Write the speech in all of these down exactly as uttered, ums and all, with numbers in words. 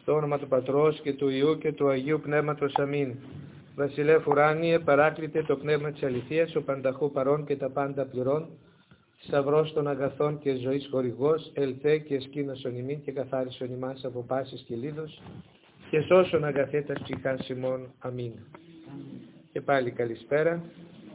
Στο όνομα του Πατρός και του Υιού και του Αγίου Πνεύματος. Αμήν. Βασιλεύ ουράνιε, παράκλητε το πνεύμα της αληθείας, ο πανταχού παρών και τα πάντα πληρών, σταυρός των αγαθών και ζωής χορηγός, ελθέ και σκήνωσον ημίν και καθάρισον ημάς από πάσης και λίδος και σώσον αγαθέτας ψυχάς ημών. Αμήν. Και πάλι καλησπέρα.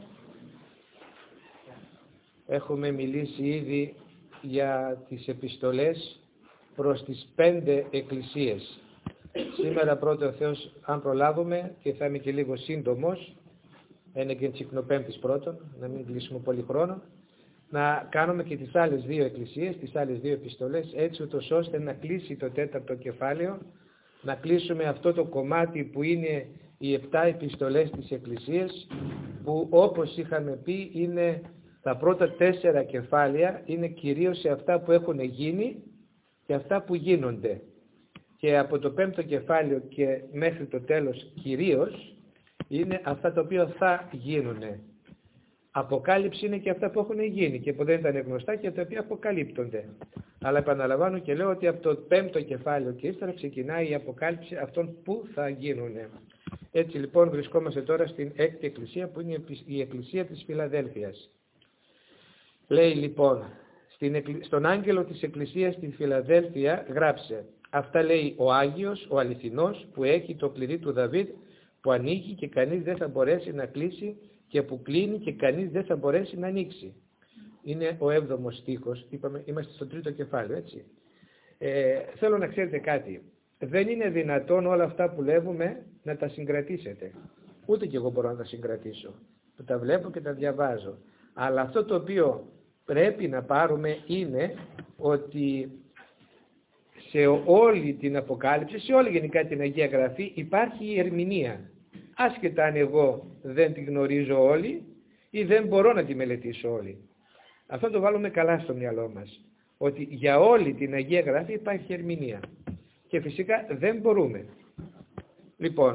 Έχουμε μιλήσει ήδη για τις επιστολές προς τις πέντε εκκλησίες. Σήμερα πρώτο ο Θεός, αν προλάβουμε, και θα είμαι και λίγο σύντομος, είναι και ενσυκνοπέμπτης πρώτον, να μην κλείσουμε πολύ χρόνο, να κάνουμε και τις άλλες δύο εκκλησίες, τις άλλες δύο επιστολές, έτσι ούτως ώστε να κλείσει το τέταρτο κεφάλαιο, να κλείσουμε αυτό το κομμάτι που είναι οι επτά επιστολές της εκκλησίας, που όπως είχαμε πει είναι τα πρώτα τέσσερα κεφάλαια, είναι κυρίως σε αυτά που έχουν γίνει και αυτά που γίνονται. Και από το πέμπτο κεφάλαιο και μέχρι το τέλος κυρίως είναι αυτά τα οποία θα γίνουνε. Αποκάλυψη είναι και αυτά που έχουν γίνει και που δεν ήταν γνωστά και τα οποία αποκαλύπτονται. Αλλά επαναλαμβάνω και λέω ότι από το πέμπτο κεφάλαιο και ύστερα ξεκινάει η αποκάλυψη αυτών που θα γίνουνε. Έτσι λοιπόν βρισκόμαστε τώρα στην έκτη εκκλησία, που είναι η εκκλησία της Φιλαδέλφειας. Λέει λοιπόν, στον άγγελο της εκκλησίας στη Φιλαδέλφεια γράψε: αυτά λέει ο Άγιος, ο αληθινός, που έχει το κλειδί του Δαβίδ, που ανοίγει και κανείς δεν θα μπορέσει να κλείσει, και που κλείνει και κανείς δεν θα μπορέσει να ανοίξει. Είναι ο έβδομος στίχος, είπαμε, είμαστε στο τρίτο κεφάλαιο, έτσι. Ε, θέλω να ξέρετε κάτι. Δεν είναι δυνατόν όλα αυτά που λέγουμε να τα συγκρατήσετε. Ούτε και εγώ μπορώ να τα συγκρατήσω. Τα βλέπω και τα διαβάζω. Αλλά αυτό το οποίο πρέπει να πάρουμε είναι ότι σε όλη την Αποκάλυψη, σε όλη γενικά την Αγία Γραφή υπάρχει η ερμηνεία. Άσχετα αν εγώ δεν τη γνωρίζω όλη ή δεν μπορώ να τη μελετήσω όλη. Αυτό το βάλουμε καλά στο μυαλό μας. Ότι για όλη την Αγία Γραφή υπάρχει ερμηνεία. Και φυσικά δεν μπορούμε. Λοιπόν,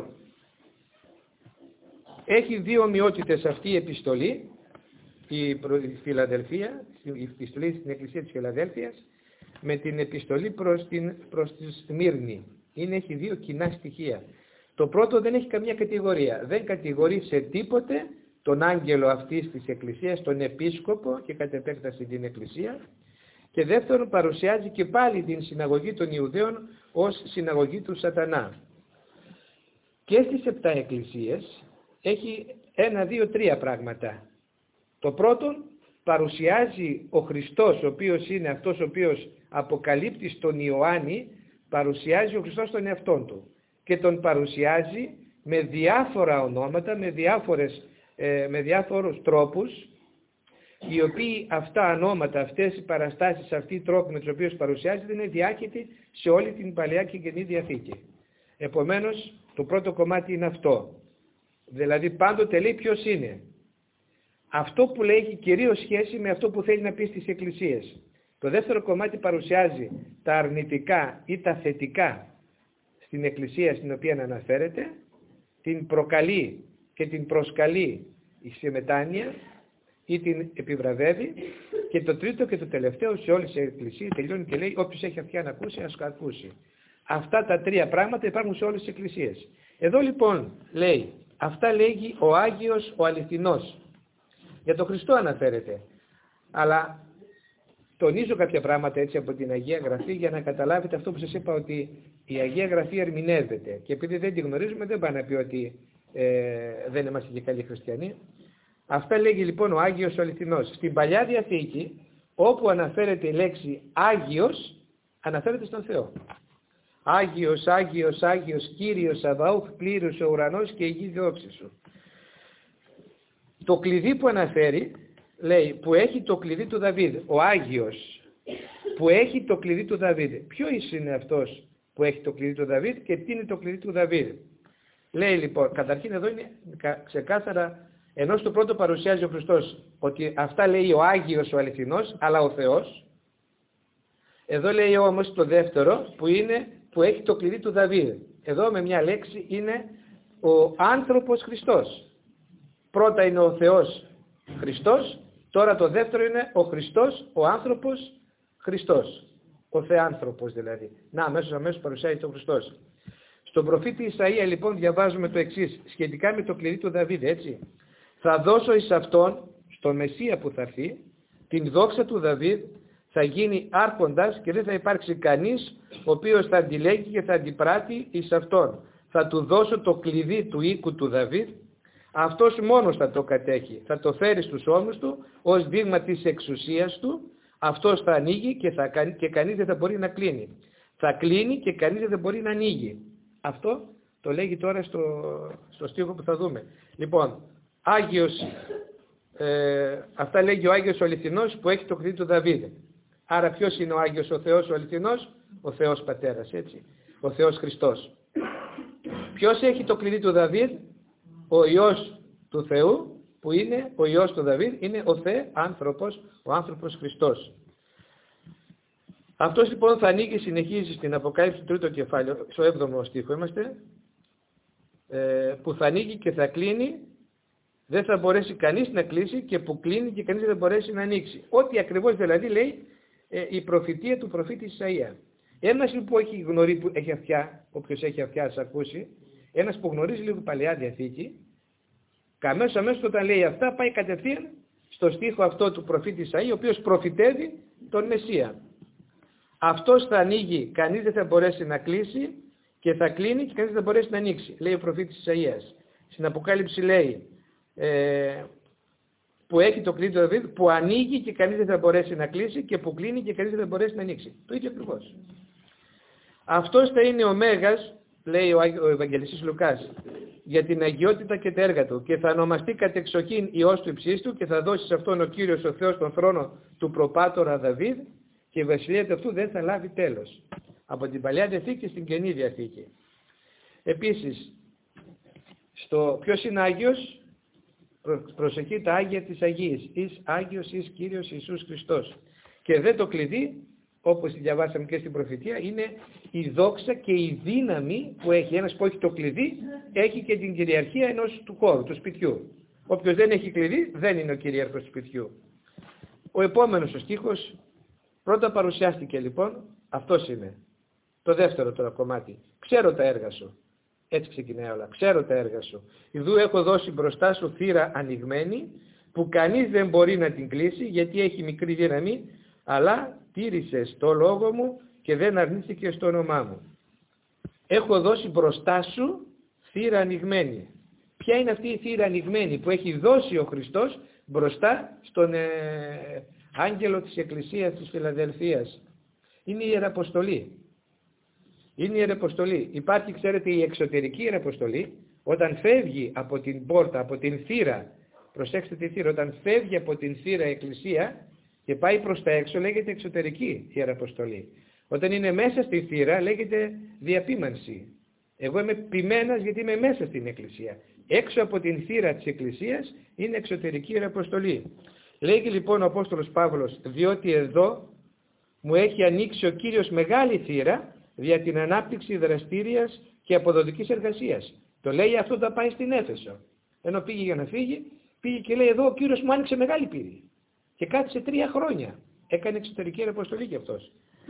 έχει δύο ομοιότητες αυτή η επιστολή, η Φιλαδελφία, η επιστολή στην Εκκλησία της Φιλαδέλφειας, με την επιστολή προς, την, προς τη Σμύρνη. Είναι, έχει δύο κοινά στοιχεία. Το πρώτο δεν έχει καμία κατηγορία. Δεν κατηγορεί σε τίποτε τον άγγελο αυτής της Εκκλησίας, τον επίσκοπο και κατ' επέκταση την Εκκλησία. Και δεύτερον παρουσιάζει και πάλι την συναγωγή των Ιουδαίων ως συναγωγή του Σατανά. Και στις επτά εκκλησίες έχει ένα, δύο, τρία πράγματα. Το πρώτο, παρουσιάζει ο Χριστός, ο οποίος είναι αυτός ο οποίος αποκαλύπτει στον Ιωάννη, παρουσιάζει ο Χριστός τον εαυτόν του και τον παρουσιάζει με διάφορα ονόματα, με, διάφορες, ε, με διάφορους τρόπους, οι οποίοι αυτά ονόματα, αυτές οι παραστάσεις, αυτοί οι τρόποι με τους οποίους παρουσιάζεται είναι διάχυτοι σε όλη την Παλαιά και Καινή Διαθήκη. Επομένως, το πρώτο κομμάτι είναι αυτό. Δηλαδή πάντοτε λέει ποιος είναι. Αυτό που λέει έχει κυρίως σχέση με αυτό που θέλει να πει στις εκκλησίες. Το δεύτερο κομμάτι παρουσιάζει τα αρνητικά ή τα θετικά στην εκκλησία στην οποία αναφέρεται, την προκαλεί και την προσκαλεί σε μετάνοια ή την επιβραβεύει, και το τρίτο και το τελευταίο σε όλες τις εκκλησίες τελειώνει και λέει όποιος έχει αυτιά να ακούσει ας ακούσει. Αυτά τα τρία πράγματα υπάρχουν σε όλες τις εκκλησίες. Εδώ λοιπόν λέει, αυτά λέγει ο Άγιος, ο αληθινός. Για τον Χριστό αναφέρεται. Αλλά τονίζω κάποια πράγματα έτσι από την Αγία Γραφή για να καταλάβετε αυτό που σας είπα, ότι η Αγία Γραφή ερμηνεύεται. Και επειδή δεν τη γνωρίζουμε δεν πάει να πει ότι ε, δεν είμαστε και καλοί χριστιανοί. Αυτά λέγει λοιπόν ο Άγιος ο αληθινός. Στην Παλιά Διαθήκη, όπου αναφέρεται η λέξη Άγιος, αναφέρεται στον Θεό. Άγιος, Άγιος, Άγιος, Κύριος Σαβαώθ, πλήρους ο ουρανός και η γη δόξη σου. Το κλειδί που αναφέρει, λέει, που έχει το κλειδί του Δαβίδ, ο Άγιος, που έχει το κλειδί του Δαβίδ. Ποιος είναι αυτός που έχει το κλειδί του Δαβίδ και τι είναι το κλειδί του Δαβίδ? Λέει λοιπόν, καταρχήν εδώ είναι ξεκάθαρα, ενώ στο πρώτο παρουσιάζει ο Χριστός ότι αυτά λέει ο Άγιος ο αληθινός, αλλά ο Θεός. Εδώ λέει όμως το δεύτερο που είναι που έχει το κλειδί του Δαβίδ. Εδώ με μια λέξη είναι ο άνθρωπος Χριστός. Πρώτα είναι ο Θεός Χριστός, τώρα το δεύτερο είναι ο Χριστός, ο άνθρωπος Χριστός. ο Θεάνθρωπος δηλαδή. Να, αμέσως αμέσως παρουσιάζεται ο Χριστός. Στον προφήτη Ισαΐα λοιπόν διαβάζουμε το εξής, σχετικά με το κλειδί του Δαβίδ, έτσι. Θα δώσω εις αυτόν, στον Μεσσία που θα έρθει, την δόξα του Δαβίδ, θα γίνει άρχοντας και δεν θα υπάρξει κανείς ο οποίος θα αντιλέγει και θα αντιπράττει εις αυτόν. Θα του δώσω το κλειδί του οίκου του Δαβίδ, αυτός μόνος θα το κατέχει. Θα το φέρει στους ώμους του ως δείγμα της εξουσίας του, αυτός θα ανοίγει και, θα, και κανείς δεν θα μπορεί να κλείνει. Θα κλείνει και κανείς δεν μπορεί να ανοίγει. Αυτό το λέγει τώρα στο, στο στίχο που θα δούμε. Λοιπόν, Άγιος, ε, αυτά λέγει ο Άγιος ο αληθινός που έχει το κλειδί του Δαβίδ. Άρα ποιος είναι ο Άγιος ο Θεός ο αληθινός? Ο Θεός Πατέρας, έτσι. Ο Θεός Χριστός. Ποιος έχει το κλειδί του Δαβίδ? Ο Υιός του Θεού, που είναι ο Υιός του Δαβίδ, είναι ο Θεέ άνθρωπος, ο άνθρωπος Χριστός. Αυτός λοιπόν θα ανοίγει, συνεχίζει στην Αποκάλυψη του τρίτο κεφάλαιο, στο έβδομο στίχο είμαστε, ε, που θα ανοίγει και θα κλείνει, δεν θα μπορέσει κανείς να κλείσει και που κλείνει και κανείς δεν θα μπορέσει να ανοίξει. Ό,τι ακριβώς δηλαδή λέει ε, η προφητεία του προφήτη Ισαΐα. Ένας που έχει γνωρίσει, που έχει αυτιά, όποιος έχει αυτιά ας ακούσει, ένας που γνωρίζει λίγο Παλαιά Διαθήκη, αμέσως αμέσως όταν λέει αυτά πάει κατευθείαν στο στίχο αυτό του προφήτη Ισαΐα, ο οποίος προφητεύει τον Μεσσία. Αυτός θα ανοίγει, κανείς δεν θα μπορέσει να κλείσει και θα κλείνει και κανείς δεν θα μπορέσει να ανοίξει, λέει ο προφήτης Ισαΐας. Στην Αποκάλυψη λέει ε, που έχει το κλειδί του Δαβίδ, που ανοίγει και κανείς δεν θα μπορέσει να κλείσει και που κλείνει και κανείς δεν θα μπορέσει να ανοίξει. Το ίδιο ακριβώς. Αυτός θα είναι ο Μέγας, λέει ο, ο Ευαγγελιστής Λουκάς, για την αγιότητα και τα έργα του και θα ονομαστεί κατεξοχήν Υιός του Υψίστου και θα δώσει σε αυτόν ο Κύριος ο Θεός τον θρόνο του προπάτορα Δαβίδ και η βασιλεία του αυτού δεν θα λάβει τέλος. Από την Παλαιά Διαθήκη στην Καινή Διαθήκη. Επίσης, στο ποιος είναι Άγιος? Προσοχή τα Άγια της Αγίας. Εις Άγιος, εις Κύριος Ιησούς Χριστός. Και δεν το κλειδί, όπως διαβάσαμε και στην προφητεία, είναι η δόξα και η δύναμη που έχει. Ένας που έχει το κλειδί, έχει και την κυριαρχία ενός του χώρου, του σπιτιού. Όποιος δεν έχει κλειδί, δεν είναι ο κυρίαρχος του σπιτιού. Ο επόμενος ο στίχος, πρώτα παρουσιάστηκε λοιπόν, αυτός είναι. Το δεύτερο τώρα κομμάτι. Ξέρω τα έργα σου. Έτσι ξεκινάει όλα. Ξέρω τα έργα σου. Ιδού έχω δώσει μπροστά σου θύρα ανοιγμένη, που κανείς δεν μπορεί να την κλείσει, γιατί έχει μικρή δύναμη, αλλά τήρησες το λόγο μου και δεν αρνήθηκες το όνομά μου. Έχω δώσει μπροστά σου θύρα ανοιγμένη. Ποια είναι αυτή η θύρα ανοιγμένη που έχει δώσει ο Χριστός μπροστά στον ε, άγγελο της Εκκλησίας της Φιλαδελφίας? Είναι η Ιεραποστολή. Είναι η Ιεραποστολή. Υπάρχει, ξέρετε, η εξωτερική Ιεραποστολή, όταν φεύγει από την πόρτα, από την θύρα, προσέξτε τη θύρα, όταν φεύγει από την θύρα Εκκλησία και πάει προς τα έξω, λέγεται εξωτερική Ιεραποστολή. Όταν είναι μέσα στη θύρα, λέγεται διαπίμανση. Εγώ είμαι ποιμένας γιατί είμαι μέσα στην Εκκλησία. Έξω από την θύρα της Εκκλησίας είναι εξωτερική Ιεραποστολή. Λέγει λοιπόν ο Απόστολος Παύλος, διότι εδώ μου έχει ανοίξει ο Κύριος μεγάλη θύρα για την ανάπτυξη δραστήριας και αποδοτικής εργασίας. Το λέει αυτό όταν πάει στην Έφεσο. Ενώ πήγε για να φύγει, πήγε και λέει εδώ ο Κύριος μου άνοιξε μεγάλη πύλη. Και κάθισε τρία χρόνια. Έκανε εξωτερική Ιεραποστολή κι αυτός.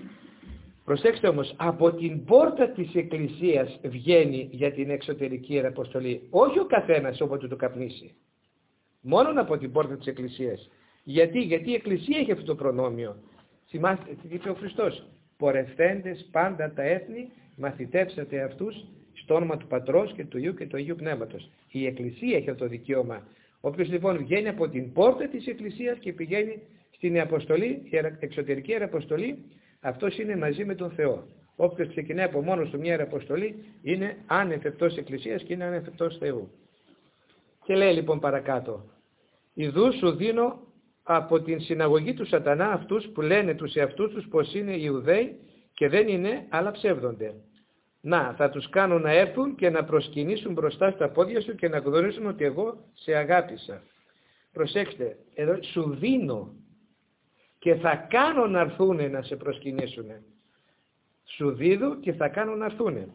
Προσέξτε όμως, από την πόρτα της Εκκλησίας βγαίνει για την εξωτερική Ιεραποστολή. Όχι ο καθένας όποτε το καπνίσει. Μόνον από την πόρτα της Εκκλησίας. Γιατί, Γιατί η Εκκλησία έχει αυτό το προνόμιο. Θυμάστε τι είπε ο Χριστός. Πορευθέντες πάντα τα έθνη, μαθητεύσατε αυτούς στο όνομα του Πατρός και του Υιού και του Αγίου Πνεύματος. Η Εκκλησία έχει αυτό το δικαίωμα. Όποιος λοιπόν βγαίνει από την πόρτα της Εκκλησίας και πηγαίνει στην αποστολή, εξωτερική Ιεραποστολή, αυτός είναι μαζί με τον Θεό. Όποιος ξεκινάει από μόνος του μια Ιεραποστολή είναι άνευ εκτός Εκκλησίας και είναι άνευ εκτός Θεού. Και λέει λοιπόν παρακάτω, ιδού σου δίνω από την συναγωγή του σατανά αυτούς που λένε τους εαυτούς τους πως είναι Ιουδαίοι και δεν είναι, αλλά ψεύδονται. Να, θα τους κάνω να έρθουν και να προσκυνήσουν μπροστά στα πόδια σου και να γνωρίσουν ότι εγώ σε αγάπησα. Προσέξτε, εδώ σου δίνω και θα κάνω να έρθουν να σε προσκυνήσουν. Σου δίδω και θα κάνω να έρθουν.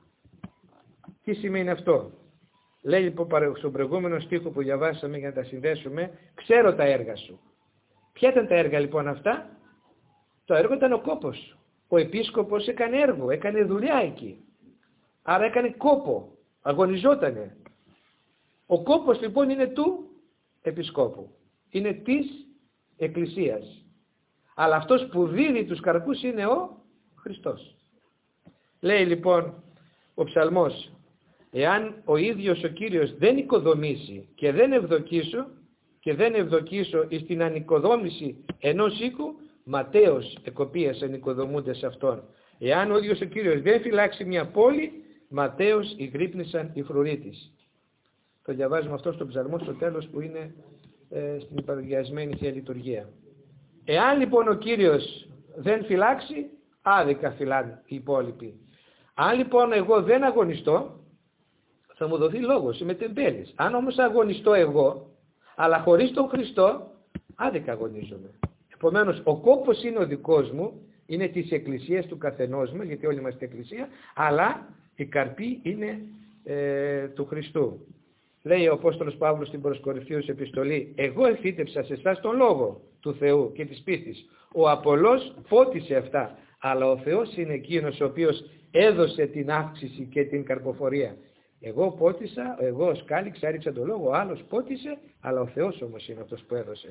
Τι σημαίνει αυτό? Λέει λοιπόν στον προηγούμενο στίχο που διαβάσαμε για να τα συνδέσουμε, ξέρω τα έργα σου. Ποια ήταν τα έργα λοιπόν αυτά? Το έργο ήταν ο κόπος. ο επίσκοπος έκανε έργο, έκανε δουλειά εκεί. Άρα έκανε κόπο, αγωνιζότανε. Ο κόπος λοιπόν είναι του επισκόπου, είναι της Εκκλησίας. Αλλά αυτός που δίδει τους καρπούς είναι ο Χριστός. Λέει λοιπόν ο ψαλμός, εάν ο ίδιος ο Κύριος δεν οικοδομήσει και δεν ευδοκίσω και δεν ευδοκίσω εις την ανοικοδόμηση ενός οίκου, ματέως εκοπίασαν οικοδομούνται σε αυτόν. Εάν ο ίδιος ο Κύριος δεν φυλάξει μια πόλη, ματέως ηγρύπνησαν οι φρουροί της. Το διαβάζουμε αυτό στον ψαλμό στο τέλος που είναι ε, στην υπαγιασμένη Θεία Λειτουργία. Εάν λοιπόν ο Κύριος δεν φυλάξει, άδικα φυλάνε οι υπόλοιποι. Αν λοιπόν εγώ δεν αγωνιστώ, θα μου δοθεί λόγος, είμαι τεμπέλης. Αν όμως αγωνιστώ εγώ, αλλά χωρίς τον Χριστό, άδικα αγωνίζομαι. Επομένως, ο κόπος είναι ο δικός μου, είναι της Εκκλησίας του καθενός μας, γιατί όλοι είμαστε Εκκλησία, αλλά η καρπή είναι ε, του Χριστού. Λέει ο Απόστολος Παύλος στην προς Κορινθίους επιστολή, εγώ εφύτεψα σε εσάς τον λόγο του Θεού και της πίστης. Ο Απωλώς φώτισε αυτά, αλλά ο Θεός είναι εκείνος ο οποίος έδωσε την αύξηση και την καρποφορία. Εγώ πότισα, εγώ σκάλιξα, έριξα τον λόγο, ο άλλος πότισε, αλλά ο Θεός όμως είναι αυτός που έδωσε.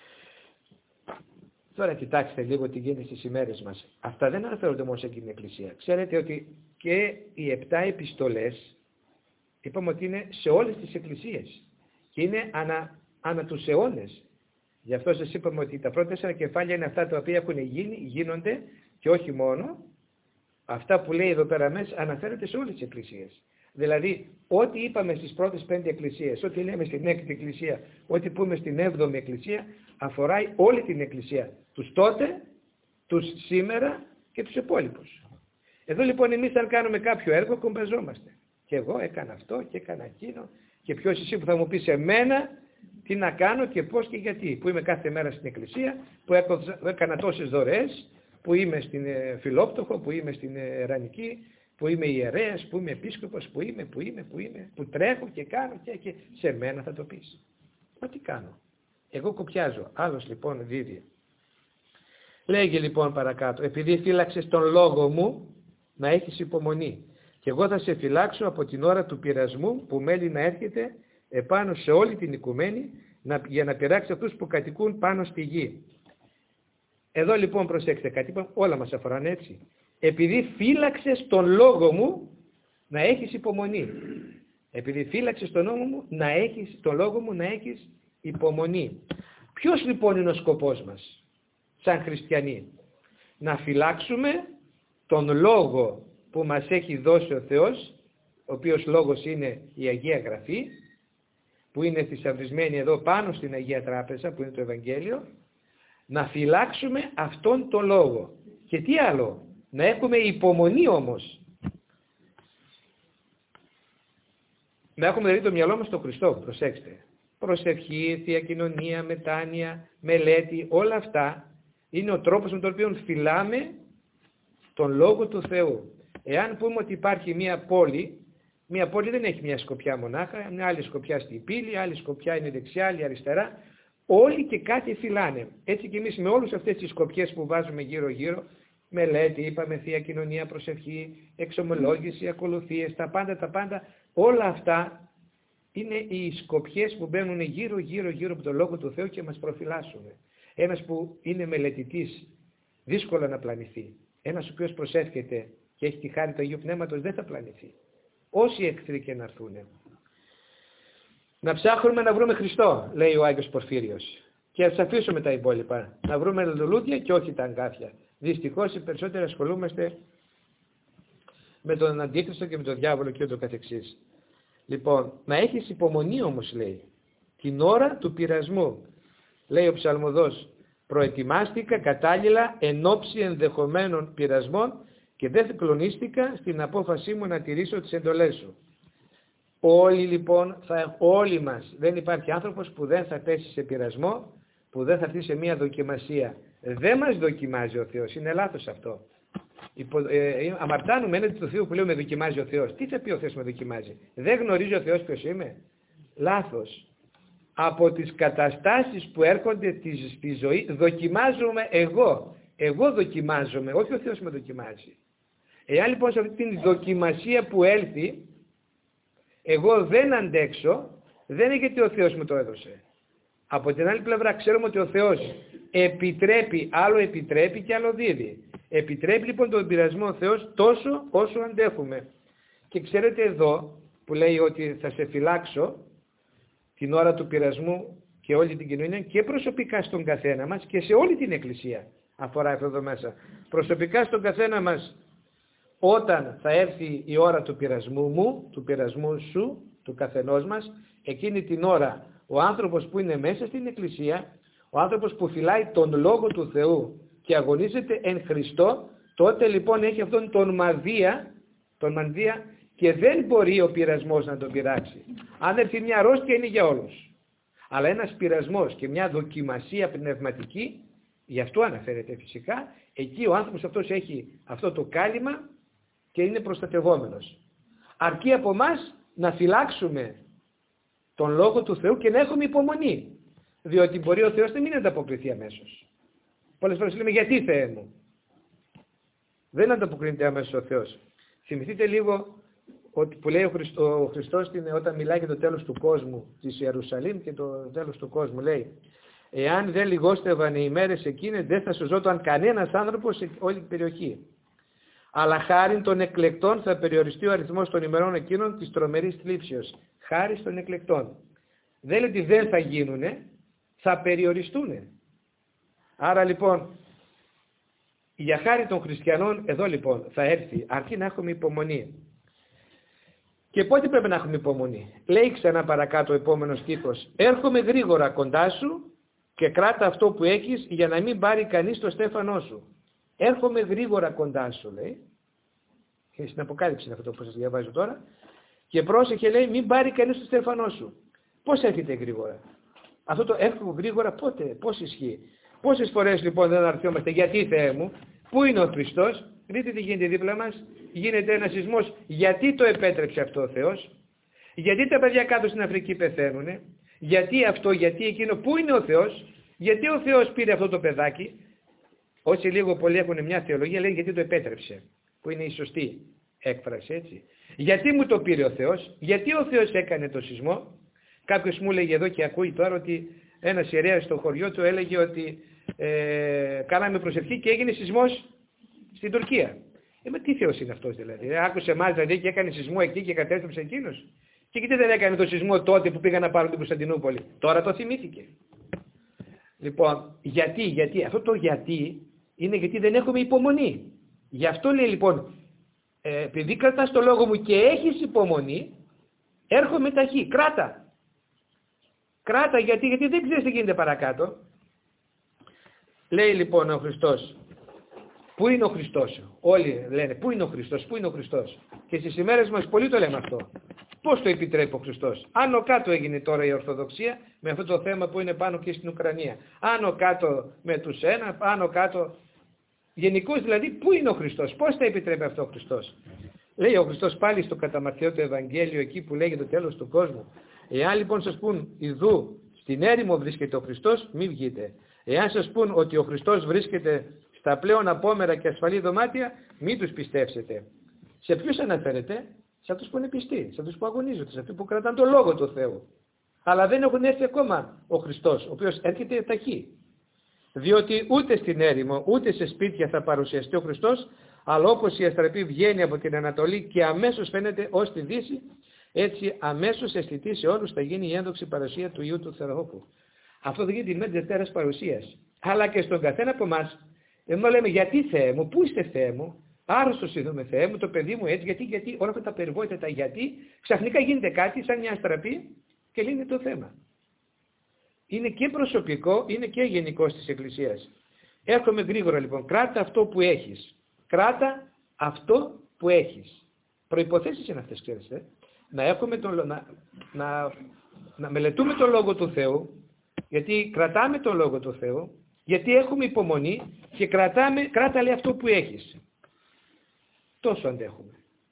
Τώρα κοιτάξτε λίγο τι γίνεται στις ημέρες μας. Αυτά δεν αναφέρονται μόνο σε την Εκκλησία. Ξέρετε ότι και οι επτά επιστολές, είπαμε ότι είναι σε όλες τις εκκλησίες και είναι ανα, ανα τους αιώνες. Γι' αυτό σας είπαμε ότι τα πρώτα τέσσερα κεφάλια είναι αυτά τα οποία έχουν γίνει, γίνονται και όχι μόνο. Αυτά που λέει εδώ πέρα μέσα αναφέρονται σε όλες τις εκκλησίες. Δηλαδή, ό,τι είπαμε στις πρώτες πέντε εκκλησίες, ό,τι λέμε στην έκτη εκκλησία, ό,τι πούμε στην έβδομη εκκλησία, αφορά όλη την εκκλησία. Τους τότε, τους σήμερα και τους υπόλοιπους. Εδώ λοιπόν εμείς αν κάνουμε κάποιο έργο κομπαζόμαστε. Και εγώ έκανα αυτό και έκανα εκείνο και ποιος εσύ που θα μου πει σε μένα τι να κάνω και πώς και γιατί. Που είμαι κάθε μέρα στην εκκλησία, που έκανα τόσες δωρεές, που είμαι στην Φιλόπτωχο, που είμαι στην Ρανική, που είμαι ιερέας, που είμαι επίσκοπος, που είμαι, που είμαι, που είμαι, που τρέχω και κάνω και, και σε μένα θα το πεις. Μα τι κάνω. Εγώ κοπιάζω. Άλλος λοιπόν δίδει. Λέγει λοιπόν παρακάτω, επειδή φύλαξες τον λόγο μου να έχεις υπομονή. Και εγώ θα σε φυλάξω από την ώρα του πειρασμού που μέλει να έρχεται επάνω σε όλη την οικουμένη να, για να πειράξει αυτούς που κατοικούν πάνω στη γη. Εδώ λοιπόν προσέξτε κάτι, όλα μας αφοράνε έτσι. Επειδή φύλαξες τον λόγο μου να έχεις υπομονή. Επειδή φύλαξες τον λόγο μου να έχεις, τον λόγο μου να έχεις υπομονή. Ποιος λοιπόν είναι ο σκοπός μας σαν χριστιανοί? Να φυλάξουμε τον λόγο που μας έχει δώσει ο Θεός, ο οποίος λόγος είναι η Αγία Γραφή, που είναι θησαυρισμένη εδώ πάνω στην Αγία Τράπεζα, που είναι το Ευαγγέλιο, να φυλάξουμε αυτόν τον λόγο. Και τι άλλο? Να έχουμε υπομονή όμως. Να έχουμε δηλαδή το μυαλό μας στον Χριστό, προσέξτε. Προσευχή, Θεία Κοινωνία, μετάνοια, μελέτη, όλα αυτά είναι ο τρόπος με τον οποίο φυλάμε τον Λόγο του Θεού. Εάν πούμε ότι υπάρχει μια πόλη, μια πόλη δεν έχει μια σκοπιά μονάχα, μια άλλη σκοπιά στην πύλη, άλλη σκοπιά είναι δεξιά, άλλη αριστερά, όλοι και κάτι φυλάνε. Έτσι και εμείς με όλες αυτές τις σκοπιές που βάζουμε γύρω-γύρω, μελέτη, είπαμε, Θεία Κοινωνία, προσευχή, εξομολόγηση, ακολουθίες, τα πάντα, τα πάντα, όλα αυτά είναι οι σκοπιές που μπαίνουν γύρω-γύρω-γύρω από τον Λόγο του Θεού και μας προφυλάσσουν. Ένας που είναι μελετητής, δύσκολα να πλανηθεί. Ένας ο οποίος προσεύχεται και έχει τη χάρη του Αγίου Πνεύματος δεν θα πλανηθεί. Όσοι εχθροί και να έρθουν. Να ψάχνουμε να βρούμε Χριστό, λέει ο Άγιος Πορφύριος. Και ας αφήσουμε τα υπόλοιπα. Να βρούμε λουλούδια και όχι τα αγκάθια. Δυστυχώς οι περισσότεροι ασχολούμαστε με τον Αντίχριστο και με τον διάβολο και ούτω καθεξής. Λοιπόν, να έχεις υπομονή όμως, λέει, την ώρα του πειρασμού. Λέει ο ψαλμοδός, προετοιμάστηκα κατάλληλα εν ώψη ενδεχομένων πειρασμών και δεν κλονίστηκα στην απόφασή μου να τηρήσω τις εντολές σου. Όλοι λοιπόν, θα, όλοι μας, δεν υπάρχει άνθρωπος που δεν θα πέσει σε πειρασμό, που δεν θα έρθει σε μια δοκιμασία. Δεν μας δοκιμάζει ο Θεός, είναι λάθος αυτό. Υπο, ε, αμαρτάνουμε έναντι του Θεού που λέμε δοκιμάζει ο Θεός. Τι θα πει ο Θεός με δοκιμάζει? Δεν γνωρίζει ο Θεός ποιος είμαι? Λάθος. Από τις καταστάσεις που έρχονται στη ζωή δοκιμάζομαι εγώ Εγώ δοκιμάζομαι, όχι ο Θεός με δοκιμάζει. Εάν λοιπόν σε αυτή την δοκιμασία που έλθει, εγώ δεν αντέξω, δεν είναι γιατί ο Θεός μου το έδωσε. Από την άλλη πλευρά ξέρουμε ότι ο Θεός επιτρέπει, άλλο επιτρέπει και άλλο δίδει. Επιτρέπει λοιπόν τον πειρασμό ο Θεός τόσο όσο αντέχουμε. Και ξέρετε εδώ που λέει ότι θα σε φυλάξω την ώρα του πειρασμού και όλη την κοινωνία και προσωπικά στον καθένα μας και σε όλη την Εκκλησία αφορά αυτό εδώ μέσα. Προσωπικά στον καθένα μας όταν θα έρθει η ώρα του πειρασμού μου, του πειρασμού σου, του καθενός μας, εκείνη την ώρα ο άνθρωπος που είναι μέσα στην Εκκλησία, ο άνθρωπος που φυλάει τον Λόγο του Θεού και αγωνίζεται εν Χριστώ, τότε λοιπόν έχει αυτόν τον μανδύα, τον μανδύα και δεν μπορεί ο πειρασμός να τον πειράξει. Αν έρθει μια αρρώστια είναι για όλους. Αλλά ένας πειρασμός και μια δοκιμασία πνευματική, γι' αυτό αναφέρεται φυσικά, εκεί ο άνθρωπος αυτός έχει αυτό το κάλυμα και είναι προστατευόμενος. Αρκεί από εμάς να φυλάξουμε τον Λόγο του Θεού και να έχουμε υπομονή. Διότι μπορεί ο Θεός να μην ανταποκριθεί αμέσως. Πολλές φορές λέμε γιατί Θεέ μου. Δεν ανταποκρίνεται αμέσως ο Θεός. Θυμηθείτε λίγο ότι που λέει ο, Χριστό, ο Χριστός όταν μιλάει για το τέλος του κόσμου της Ιερουσαλήμ και το τέλος του κόσμου λέει εάν δεν λιγόστευαν οι ημέρες εκείνες δεν θα σωζόταν κανένας άνθρωπος σε όλη την περιοχή. Αλλά χάριν των εκλεκτών θα περιοριστεί ο αριθμός των ημερών εκείνων της τρομερής θλίψεως. Χάρη των εκλεκτών. Δεν λέει ότι δεν θα γίνουνε, θα περιοριστούνε. Άρα λοιπόν, για χάρη των χριστιανών, εδώ λοιπόν θα έρθει, αρκεί να έχουμε υπομονή. Και πότε πρέπει να έχουμε υπομονή. Λέει ξανά παρακάτω ο επόμενος στίχος, έρχομαι γρήγορα κοντά σου και κράτα αυτό που έχεις για να μην πάρει κανείς το στέφανό σου. Έρχομαι γρήγορα κοντά σου, λέει. Και στην Αποκάλυψη είναι αυτό που σας διαβάζω τώρα. Και πρόσεχε, λέει, μην πάρει κανείς το στέφανό σου. Πώς έρχεται γρήγορα. Αυτό το έρχομαι γρήγορα πότε, πώς ισχύει. Πόσες φορές λοιπόν δεν αναρωτιόμαστε γιατί Θεέ μου, πού είναι ο Χριστός, δείτε τι γίνεται δίπλα μας, γίνεται ένας σεισμός, γιατί το επέτρεψε αυτό ο Θεός, γιατί τα παιδιά κάτω στην Αφρική πεθαίνουνε, γιατί αυτό, γιατί εκείνο, πού είναι ο Θεός, γιατί ο Θεός πήρε αυτό το παιδάκι. Όσοι λίγο πολύ έχουν μια θεολογία λένε γιατί το επέτρεψε, που είναι η σωστή έκφραση έτσι. Γιατί μου το πήρε ο Θεός, γιατί ο Θεός έκανε το σεισμό. Κάποιος μου έλεγε εδώ και ακούει τώρα ότι ένας ιερέας στο χωριό του έλεγε ότι ε, κάναμε προσευχή και έγινε σεισμός στην Τουρκία. Ε, μα τι Θεός είναι αυτός δηλαδή. Ε, άκουσε εμάς δηλαδή και έκανε σεισμό εκεί και κατέστρεψε εκείνος. Και γιατί δεν έκανε το σεισμό τότε που πήγαν να πάρουν την Κωνσταντινούπολη. Τώρα το θυμήθηκε. Λοιπόν, γιατί, γιατί, αυτό το γιατί είναι γιατί δεν έχουμε υπομονή. Γι' αυτό λέει λοιπόν, ε, επειδή κρατάς το λόγο μου και έχεις υπομονή, έρχομαι ταχύ, κράτα. Κράτα γιατί, γιατί δεν ξέρεις τι γίνεται παρακάτω. Λέει λοιπόν ο Χριστός, πού είναι ο Χριστός. Όλοι λένε, πού είναι ο Χριστός, πού είναι ο Χριστός. Και στις ημέρες μας πολλοί το λέμε αυτό. Πώς το επιτρέπει ο Χριστός. Άνω κάτω έγινε τώρα η Ορθοδοξία με αυτό το θέμα που είναι πάνω και στην Ουκρανία. Άνω κάτω με τους ένα, άνω κάτω. Γενικώς δηλαδή πού είναι ο Χριστός, πώς θα επιτρέπει αυτό ο Χριστός. Λέει ο Χριστός πάλι στο καταμαρτιό του Ευαγγέλιο εκεί που λέγει το τέλος του κόσμου. Εάν λοιπόν σας πούν ιδού στην έρημο βρίσκεται ο Χριστός, μην βγείτε. Εάν σας πούν ότι ο Χριστός βρίσκεται στα πλέον απόμερα και ασφαλή δωμάτια, μην τους πιστέψετε. Σε ποιους αναφέρεται? Σε αυτούς που είναι πιστοί, σε αυτούς που αγωνίζονται, σε αυτούς που κρατάνε το Λόγο του Θεού. Αλλά δεν έχουν έρθει ακόμα ο Χριστός, ο οποίος έρχεται ταχύ. Διότι ούτε στην έρημο, ούτε σε σπίτια θα παρουσιαστεί ο Χριστός, αλλά όπως η αστραπή βγαίνει από την Ανατολή και αμέσως φαίνεται ως τη Δύση, έτσι αμέσως αισθητή σε όλους θα γίνει η ένδοξη παρουσία του Υιού του Θεοτόκου. Αυτό δεν γίνεται την μέρη Δευτέρας Παρουσίας. Αλλά και στον καθένα από εμάς, ενώ λέμε γιατί Θεέ μου, πού είστε Θεέ μου, άρρωστος είδαμε Θεέ μου, το παιδί μου έτσι, γιατί, γιατί, όλα αυτά τα περιβόητα τα γιατί, ξαφνικά γίνεται κάτι σαν μια αστραπή και λύνει το θέμα. Είναι και προσωπικό, είναι και γενικό της Εκκλησίας. Έρχομαι γρήγορα λοιπόν, κράτα αυτό που έχεις. Κράτα αυτό που έχεις. Προϋποθέσεις είναι αυτές, ξέρετε. Να, έχουμε τον, να, να, να μελετούμε τον Λόγο του Θεού, γιατί κρατάμε τον Λόγο του Θεού, γιατί έχουμε υπομονή και κρατάμε, κράτα λέει αυτό που έχεις. Τόσο αντέχουμε.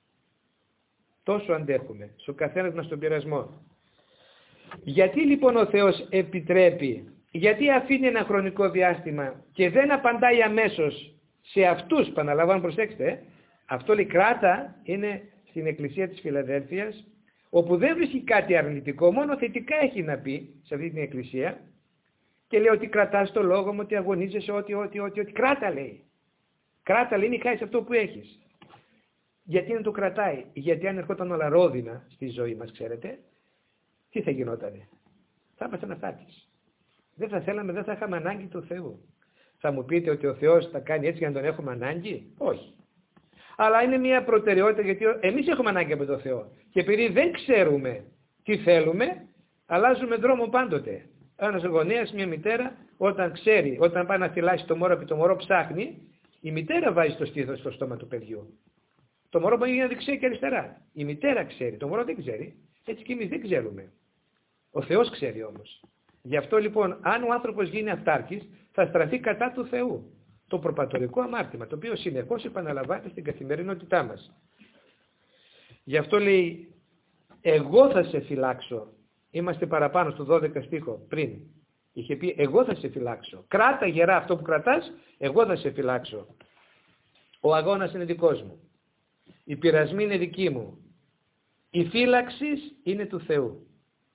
Τόσο αντέχουμε. Στο καθένας μας τον πειρασμό. Γιατί λοιπόν ο Θεός επιτρέπει γιατί αφήνει ένα χρονικό διάστημα και δεν απαντάει αμέσως σε αυτούς, επαναλαμβάνω, προσέξτε, αυτό λέει κράτα, είναι στην εκκλησία της Φιλαδέλφειας, όπου δεν βρίσκει κάτι αρνητικό, μόνο θετικά έχει να πει σε αυτή την εκκλησία και λέει ότι κρατάς το λόγο μου, ότι αγωνίζεσαι, ότι, ότι, ότι, ότι, κράτα λέει. Κράτα λέει, μην χάσεις αυτό που έχεις. Γιατί να το κρατάει? Γιατί αν ερχόταν όλα ρόδινα στη ζωή μας, ξέρετε, τι θα γινότανε? Θα ήμασταν αυτάρκεις. Δεν θα θέλαμε, δεν θα είχαμε ανάγκη του Θεού. Θα μου πείτε ότι ο Θεός θα κάνει έτσι για να τον έχουμε ανάγκη? Όχι. Αλλά είναι μια προτεραιότητα, γιατί εμείς έχουμε ανάγκη από τον Θεό. Και επειδή δεν ξέρουμε τι θέλουμε, αλλάζουμε δρόμο πάντοτε. Ένας γονέας, μια μητέρα, όταν ξέρει, όταν πάει να θυλάσει το μωρό, και το μωρό ψάχνει, η μητέρα βάζει το στήθος στο στόμα του παιδιού. Το μωρό μπορεί να δεξιά και αριστερά. Η μητέρα ξέρει, το μωρό δεν ξέρει. Έτσι και εμείς δεν ξέρουμε. Ο Θεός ξέρει όμως. Γι' αυτό λοιπόν, αν ο άνθρωπος γίνει αυτάρκης, θα στραφεί κατά του Θεού. Το προπατορικό αμάρτημα, το οποίο συνεχώς επαναλαμβάνεται στην καθημερινότητά μας. Γι' αυτό λέει, εγώ θα σε φυλάξω. Είμαστε παραπάνω στο δώδεκα στίχο πριν. Είχε πει, εγώ θα σε φυλάξω. Κράτα γερά αυτό που κρατάς, εγώ θα σε φυλάξω. Ο αγώνας είναι δικός μου. Η πειρασμή είναι δική μου. Η φύλαξη είναι του Θεού.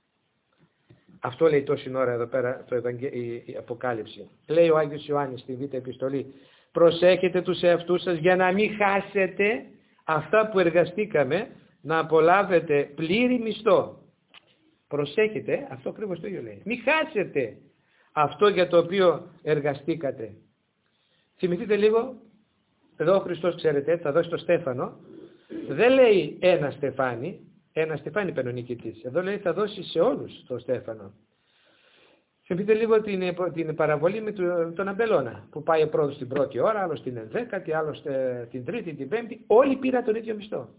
Αυτό λέει τόση ώρα εδώ πέρα το Ευαγγε... η Αποκάλυψη. Λέει ο Άγιος Ιωάννης στη Β' Επιστολή, προσέχετε τους εαυτούς σας για να μην χάσετε αυτά που εργαστήκαμε, να απολάβετε πλήρη μισθό. Προσέχετε, αυτό ακριβώς το ίδιο λέει. Μην χάσετε αυτό για το οποίο εργαστήκατε. Θυμηθείτε λίγο, εδώ ο Χριστός, ξέρετε, θα δώσει το στέφανο. Δεν λέει ένα στεφάνι, ένα στεφάνι παίρνει ο νικητής. Εδώ λέει θα δώσει σε όλους το στέφανο. Θυμηθείτε λίγο την, την παραβολή με τον αμπελώνα, που πάει πρώτος την πρώτη ώρα, άλλος την ενδέκατη, άλλος την τρίτη, την πέμπτη. Όλοι πήραν τον ίδιο μισθό.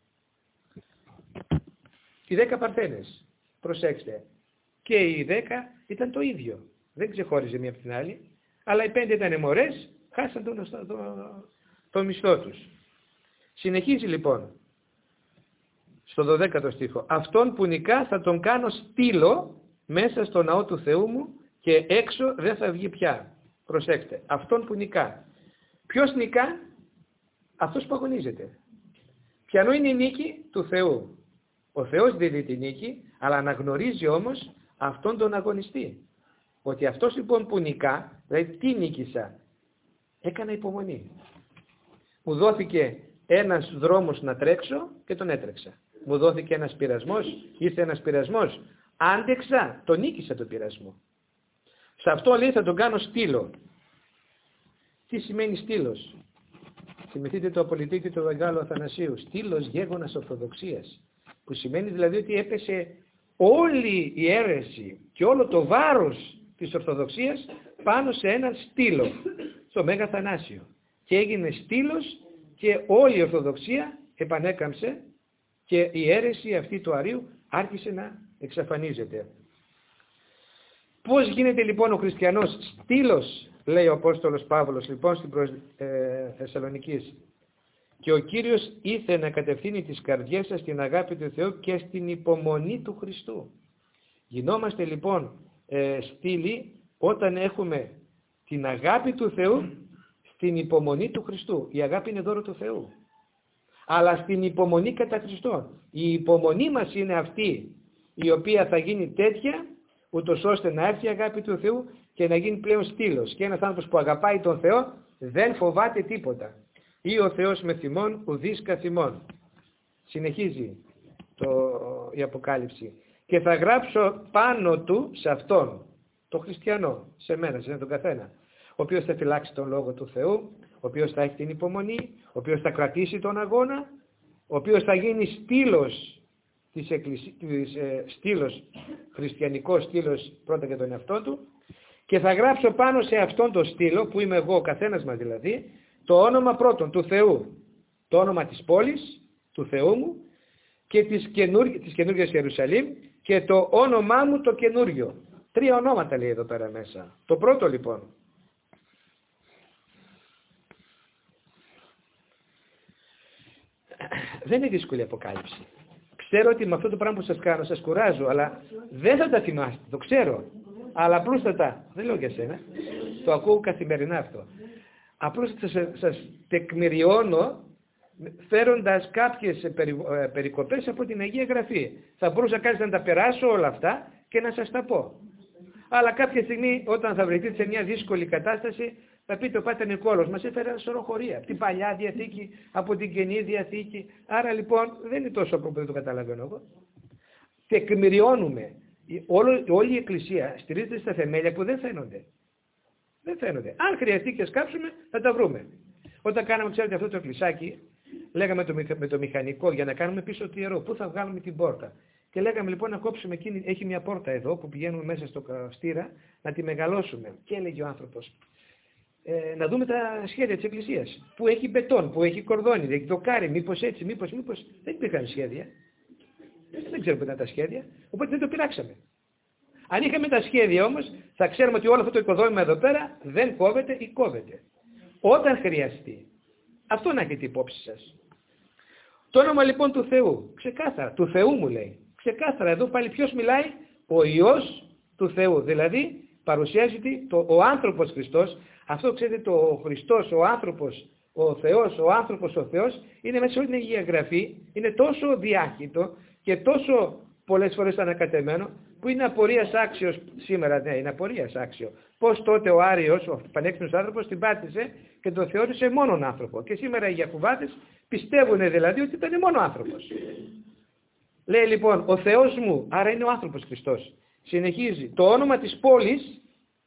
Οι δέκα παρθένες, προσέξτε, και οι δέκα ήταν το ίδιο. Δεν ξεχώριζε μία από την άλλη, αλλά οι πέντε ήταν μωρές, χάσαν τον, το, το, το μισθό τους. Συνεχίζει λοιπόν στο δωδέκατο στίχο. Αυτόν που νικά θα τον κάνω στήλο μέσα στο ναό του Θεού μου και έξω δεν θα βγει πια. Προσέξτε. Αυτόν που νικά. Ποιος νικά? Αυτός που αγωνίζεται. Ποιανού είναι η νίκη? Του Θεού. Ο Θεός δίδει τη νίκη, αλλά αναγνωρίζει όμως αυτόν τον αγωνιστή. Ότι αυτός λοιπόν που νικά, δηλαδή τι νίκησα? Έκανα υπομονή. Μου δόθηκε ένας δρόμος να τρέξω και τον έτρεξα. Μου δόθηκε ένας πειρασμός, ήρθε ένας πειρασμός. Άντεξα, τον νίκησα τον πειρασμό. Σε αυτό λέει θα τον κάνω στήλο. Τι σημαίνει στήλος? Θυμηθείτε το απολυτίκιο του Μεγάλου Αθανασίου. Στήλος γέγονας Ορθοδοξίας. Που σημαίνει δηλαδή ότι έπεσε όλη η αίρεση και όλο το βάρος της Ορθοδοξίας πάνω σε έναν στήλο, στο Μέγα Αθανάσιο. Και έγινε στήλος και όλη η Ορθοδοξία επανέκαμψε και η αίρεση αυτή του Αρείου άρχισε να εξαφανίζεται. Πώς γίνεται λοιπόν ο χριστιανός στήλος, λέει ο Απόστολος Παύλος λοιπόν στην προς ε, Θεσσαλονικής. Και ο Κύριος ήθελε να κατευθύνει τις καρδιές σας στην αγάπη του Θεού και στην υπομονή του Χριστού. Γινόμαστε λοιπόν ε, στήλοι όταν έχουμε την αγάπη του Θεού στην υπομονή του Χριστού. Η αγάπη είναι δώρο του Θεού. Αλλά στην υπομονή κατά Χριστόν. Η υπομονή μας είναι αυτή η οποία θα γίνει τέτοια ούτως ώστε να έρθει η αγάπη του Θεού και να γίνει πλέον στήλος. Και ένας άνθρωπος που αγαπάει τον Θεό δεν φοβάται τίποτα. Ή ο Θεός με θυμών ουδείς καθημών. Συνεχίζει το, η Αποκάλυψη. Και θα γράψω πάνω του σε αυτόν, το χριστιανό, σε μένα, σε τον καθένα, ο οποίος θα φυλάξει τον Λόγο του Θεού, ο οποίος θα έχει την υπομονή, ο οποίος θα κρατήσει τον αγώνα, ο οποίος θα γίνει στήλος της εκκλησίας, ε, στήλος, χριστιανικός στήλος πρώτα για τον εαυτό του, και θα γράψω πάνω σε αυτόν τον στήλο, που είμαι εγώ, ο καθένας μας δηλαδή, το όνομα πρώτον του Θεού, το όνομα της πόλης, του Θεού μου, και της, καινούργ, της καινούργιας Ιερουσαλήμ, και το όνομά μου το καινούριο. Τρία ονόματα λέει εδώ πέρα μέσα. Το πρώτο λοιπόν. Δεν είναι δύσκολη αποκάλυψη. Ξέρω ότι με αυτό το πράγμα που σας κάνω σας κουράζω, αλλά δεν θα τα θυμάστε, το ξέρω. Αλλά απλούστατα, δεν λέω για σένα, το ακούω καθημερινά αυτό. Απλούστατα σας, σας τεκμηριώνω φέροντας κάποιες περι, ε, περικοπές από την Αγία Γραφή. Θα μπορούσα κάτι να τα περάσω όλα αυτά και να σας τα πω. Αλλά κάποια στιγμή όταν θα βρεθείτε σε μια δύσκολη κατάσταση θα πείτε ο Πάτερ Νικόλαος μας έφερε ένα σωρό χωρία από την Παλιά Διαθήκη, από την Καινή Διαθήκη. Άρα λοιπόν δεν είναι τόσο απλό που δεν το καταλαβαίνω εγώ. Τεκμηριώνουμε. Όλο, όλη η Εκκλησία στηρίζεται στα θεμέλια που δεν φαίνονται. Δεν φαίνονται. Αν χρειαστεί και σκάψουμε θα τα βρούμε. Όταν κάναμε, ξέρετε, αυτό το εκκλησάκι, λέγαμε το, με το μηχανικό για να κάνουμε πίσω το ιερό. Πού θα βγάλουμε την πόρτα. Και λέγαμε λοιπόν να κόψουμε εκείνη, έχει μια πόρτα εδώ που πηγαίνουμε μέσα στο καστήρα, να τη μεγαλώσουμε. Και έλεγε ο άνθρωπος, ε, να δούμε τα σχέδια της Εκκλησίας. Που έχει μπετόν, που έχει κορδόνι, έχει δοκάρι, μήπως έτσι, μήπως, μήπως. Δεν υπήρχαν σχέδια. Δεν ξέρω που ήταν τα σχέδια, οπότε δεν το πειράξαμε. Αν είχαμε τα σχέδια όμως, θα ξέρουμε ότι όλο αυτό το οικοδόμημα εδώ πέρα δεν κόβεται ή κόβεται. Όταν χρειαστεί. Αυτό να έχετε υπόψη σας. Το όνομα λοιπόν του Θεού, ξεκάθαρα, του Θεού μου λέει. Ξεκάθαρα εδώ πάλι ποιος μιλάει, ο Υιός του Θεού. Δηλαδή παρουσιάζει το, ο άνθρωπος Χριστός. Αυτό ξέρετε, το Χριστός, ο άνθρωπος, ο Θεός, ο άνθρωπος, ο Θεός είναι μέσα σε όλη την Αγία Γραφή. Είναι τόσο διάχυτο και τόσο πολλές φορές ανακατεμένο που είναι απορίας άξιος σήμερα. Ναι, είναι απορίας άξιο. Πώς τότε ο Άριος, ο πανέξυπνος άνθρωπος, την πάτησε και τον θεώρησε μόνον άνθρωπο. Και σήμερα οι Γιακουβάτες πιστεύουν δηλαδή ότι ήταν μόνο άνθρωπος. Λέει λοιπόν ο Θεός μου, άρα είναι ο άνθρωπος Χριστός. Συνεχίζει, το όνομα της πόλης,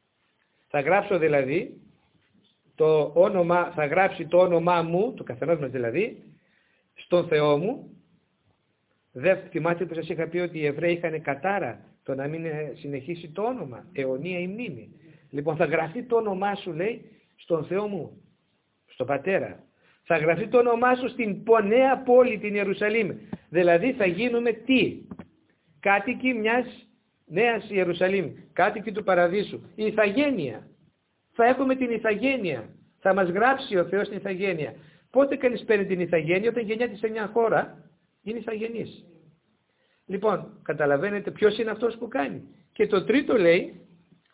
θα γράψω δηλαδή, το όνομα, θα γράψει το όνομά μου, του καθενός μας δηλαδή, στον Θεό μου. Δεν θυμάστε που σας είχα πει ότι οι Εβραίοι είχαν κατάρα το να μην συνεχίσει το όνομα, αιωνία η μνήμη. Λοιπόν θα γραφεί το όνομά σου, λέει, στον Θεό μου, στον Πατέρα. Θα γραφεί το όνομά σου στην νέα πόλη, την Ιερουσαλήμ. Δηλαδή θα γίνουμε τι? Κάτοικοι μιας νέας Ιερουσαλήμ, κάτοικοι του Παραδείσου. Η ηθαγένεια. Θα έχουμε την ηθαγένεια. Θα μας γράψει ο Θεός την ηθαγένεια. Πότε κανείς παίρνει την ηθαγένεια? Όταν γεννιέται σε μια χώρα, είναι ηθαγενής. Λοιπόν, καταλαβαίνετε ποιος είναι αυτός που κάνει. Και το τρίτο λέει,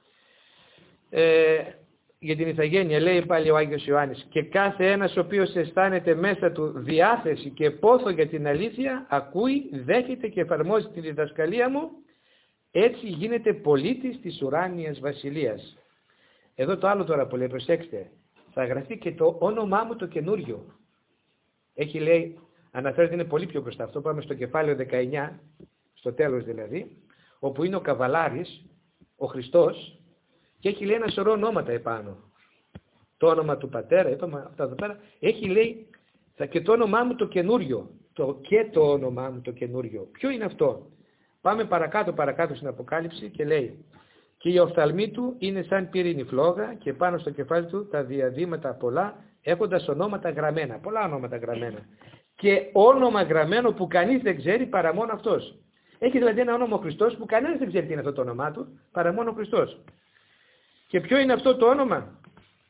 ε, για την ηθαγένεια, λέει πάλι ο Άγιος Ιωάννης, και κάθε ένας ο οποίος αισθάνεται μέσα του διάθεση και πόθο για την αλήθεια, ακούει, δέχεται και εφαρμόζει τη διδασκαλία μου, έτσι γίνεται πολίτης της ουράνιας βασιλείας. Εδώ το άλλο τώρα που λέει, προσέξτε, θα γραφεί και το όνομά μου το καινούριο. Έχει, λέει, αναφέρεται, είναι πολύ πιο μπροστά. Αυτό πάμε στο κεφάλαιο δεκαεννιά, στο τέλος δηλαδή, όπου είναι ο καβαλάρης, ο Χριστός, και έχει, λέει, ένα σωρό ονόματα επάνω. Το όνομα του Πατέρα, είπαμε αυτά εδώ πέρα, έχει, λέει, θα και το όνομά μου το καινούριο. Το, και το όνομά μου το καινούριο. Ποιο είναι αυτό? Πάμε παρακάτω, παρακάτω στην Αποκάλυψη και λέει, και η οφθαλμή του είναι σαν πυρήνη φλόγα και πάνω στο κεφάλι του τα διαδήματα πολλά, έχοντας ονόματα γραμμένα. Πολλά ονόματα γραμμένα. Και όνομα γραμμένο που κανείς δεν ξέρει παρά μόνο αυτός. Έχει δηλαδή ένα όνομα ο Χριστός που κανένας δεν ξέρει τι είναι αυτό το όνομά του, παρά μόνο ο Χριστός. Και ποιο είναι αυτό το όνομα?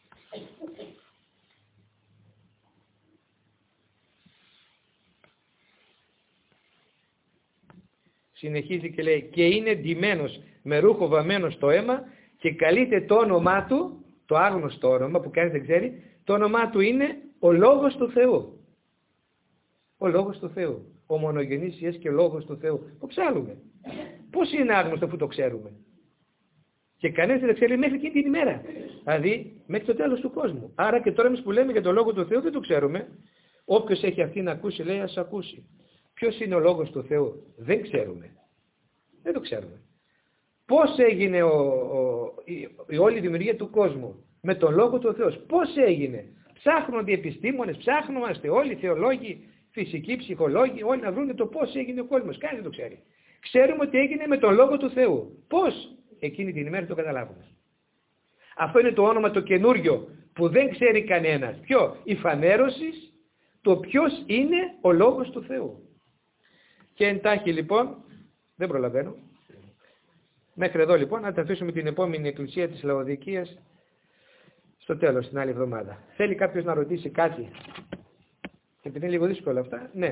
Συνεχίζει και λέει, και είναι ντυμένος με ρούχο βαμμένο στο αίμα και καλείται το όνομά του, το άγνωστο όνομα που κανείς δεν ξέρει, το όνομά του είναι ο Λόγος του Θεού. Ο Λόγος του Θεού. Ο μονογενής Υιός και Λόγος του Θεού. Το ψάλουμε. Πώς είναι άγνωστο αφού το ξέρουμε? Και κανένας δεν ξέρει μέχρι εκείνη την ημέρα. Δηλαδή μέχρι το τέλος του κόσμου. Άρα και τώρα εμείς που λέμε για τον Λόγο του Θεού δεν το ξέρουμε. Όποιος έχει αυτή να ακούσει, λέει, ας ακούσει. Ποιος είναι ο Λόγος του Θεού? Δεν ξέρουμε. Δεν το ξέρουμε. Πώς έγινε ο, ο, η, η όλη δημιουργία του κόσμου? Με τον Λόγο του Θεού. Πώς έγινε? Ψάχνονται οι επιστήμονες, ψάχνομαστε όλοι οι θεολόγοι, φυσικοί, ψυχολόγοι, όλοι να βρουν το πώς έγινε ο κόσμος. Κανείς δεν το ξέρει. Ξέρουμε ότι έγινε με τον Λόγο του Θεού. Πώς? Εκείνη την ημέρα το καταλάβουμε. Αυτό είναι το όνομα το καινούριο που δεν ξέρει κανένας. Ποιο? Η φανέρωση, το ποιος είναι ο Λόγος του Θεού. Και εντάχει λοιπόν, δεν προλαβαίνω, μέχρι εδώ λοιπόν, να τα αφήσουμε την επόμενη εκκλησία της Λαοδικίας στο τέλος, την άλλη εβδομάδα. Θέλει κάποιος να ρωτήσει κάτι? Επειδή είναι λίγο δύσκολα αυτά, ναι.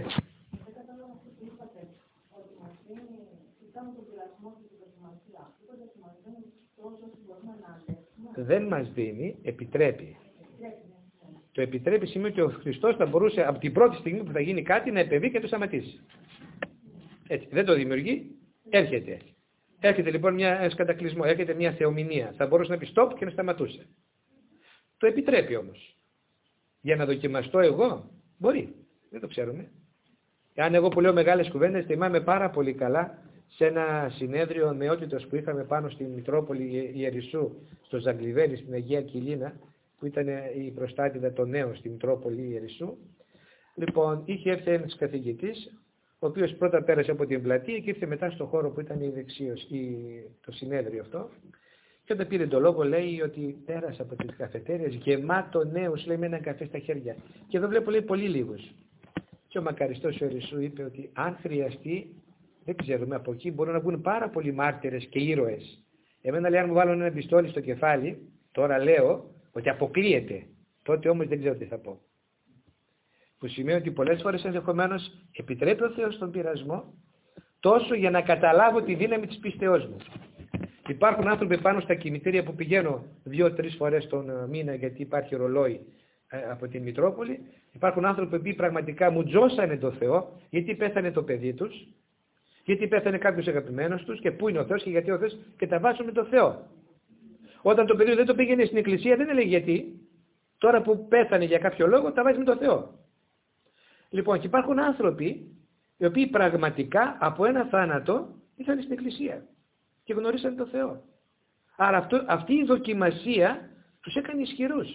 Δεν μας δίνει, επιτρέπει. Το επιτρέπει σημαίνει ότι ο Χριστός θα μπορούσε από την πρώτη στιγμή που θα γίνει κάτι να επεμβεί και το σταματήσει. Έτσι, δεν το δημιουργεί, έρχεται. Έρχεται λοιπόν μια, ένας κατακλυσμός, έρχεται μια θεομηνία. Θα μπορούσε να πει stop και να σταματούσε. Το επιτρέπει όμως. Για να δοκιμαστώ εγώ, μπορεί. Δεν το ξέρουμε. Αν εγώ που λέω μεγάλες κουβέντες, θυμάμαι πάρα πολύ καλά σε ένα συνέδριο νεότητος που είχαμε πάνω στη Μητρόπολη Ιερισσού, στο Ζαγκλιβέρι, στην Αγία Κοιλίνα, που ήταν η προστάτηδα των νέων στη Μητρόπολη Ιερισσού. Λοιπόν, είχε έρθει ένας καθηγητής, ο οποίος πρώτα πέρασε από την πλατεία και ήρθε μετά στο χώρο που ήταν η δεξίωση, το συνέδριο αυτό. Και όταν πήρε το λόγο, λέει ότι πέρασε από τις καφετέριες γεμάτο νέους, λέει, με έναν καφέ στα χέρια. Και εδώ βλέπω, λέει, πολύ λίγους. Και ο μακαριστός ο Ιερισσού είπε ότι αν χρειαστεί, δεν ξέρουμε, από εκεί μπορούν να βγουν πάρα πολλοί μάρτυρες και ήρωες. Εμένα, λέει, αν μου βάλουν ένα πιστόλι στο κεφάλι, τώρα λέω ότι αποκλείεται. Τότε όμως δεν ξέρω τι θα πω. Που σημαίνει ότι πολλές φορές ενδεχομένως επιτρέπει ο Θεός τον πειρασμό τόσο για να καταλάβω τη δύναμη της πίστεώς μου. Υπάρχουν άνθρωποι πάνω στα κημητήρια που πηγαίνω δύο-τρεις φορές τον μήνα γιατί υπάρχει ρολόι από την Μητρόπολη. Υπάρχουν άνθρωποι που πραγματικά μου τζώσανε το Θεό γιατί πέθανε το παιδί τους, γιατί πέθανε κάποιος αγαπημένος τους και πού είναι ο Θεός και γιατί ο Θεός και τα βάζουν με το Θεό. Όταν το παιδί δεν το πήγαινε στην εκκλησία δεν έλεγε γιατί. Τώρα που πέθανε για κάποιο λόγο τα βάζει με το Θεό. Λοιπόν, και υπάρχουν άνθρωποι οι οποίοι πραγματικά από ένα θάνατο ήρθαν στην εκκλησία και γνωρίσαν το Θεό. Άρα αυτό, αυτή η δοκιμασία τους έκανε ισχυρούς.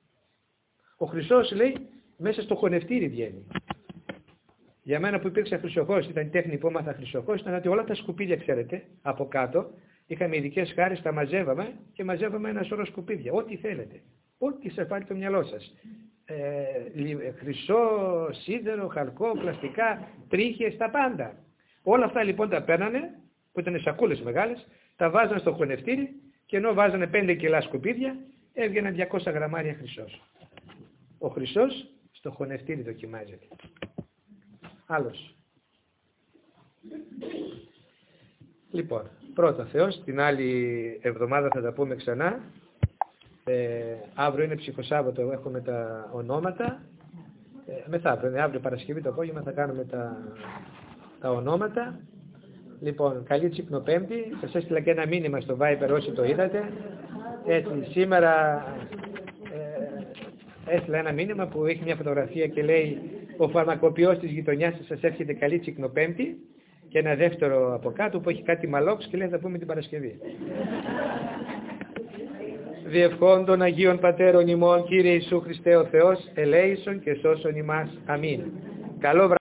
Ο Χρυσός, λέει, μέσα στο χωνευτήρι βγαίνει. Για μένα που υπήρξε χρυσοχός, ήταν η τέχνη που έμαθα χρυσοχός, ήταν ότι όλα τα σκουπίδια, ξέρετε, από κάτω, είχαμε ειδικές χάρες, τα μαζεύαμε και μαζεύαμε ένα σωρό σκουπίδια. Ό,τι θέλετε. Ό,τι σας πάρει το μυαλό σας. Ε, χρυσό, σίδερο, χαλκό, πλαστικά, τρίχες, τα πάντα. Όλα αυτά λοιπόν τα παίρνανε, που ήταν σακούλες μεγάλες, τα βάζανε στο χωνευτήρι και ενώ βάζανε πέντε κιλά σκουπίδια, έβγαιναν διακόσια γραμμάρια χρυσός. Ο χρυσός στο χωνευτήρι δοκιμάζεται. Άλλος. Λοιπόν, πρώτα Θεός, την άλλη εβδομάδα θα τα πούμε ξανά. Ε, αύριο είναι ψυχοσάββατο, έχουμε τα ονόματα. Ε, μεθαύριο, αύριο Παρασκευή το απόγευμα θα κάνουμε τα, τα ονόματα. Λοιπόν, καλή Τσικνοπέμπτη. Σας έστειλα και ένα μήνυμα στο Viber όσοι το είδατε. Έτσι, σήμερα ε, έστειλα ένα μήνυμα που έχει μια φωτογραφία και λέει ο φαρμακοποιός της γειτονιάς σας εύχεται καλή Τσικνοπέμπτη. Και ένα δεύτερο από κάτω που έχει κάτι μαλόξ και λέει θα πούμε την Παρασκευή. Διευχών των Αγίων Πατέρων ημών, Κύριε Ιησού Χριστέ ο Θεός, ελέησον και σώσον ημάς. Αμήν. Καλό βράδυ.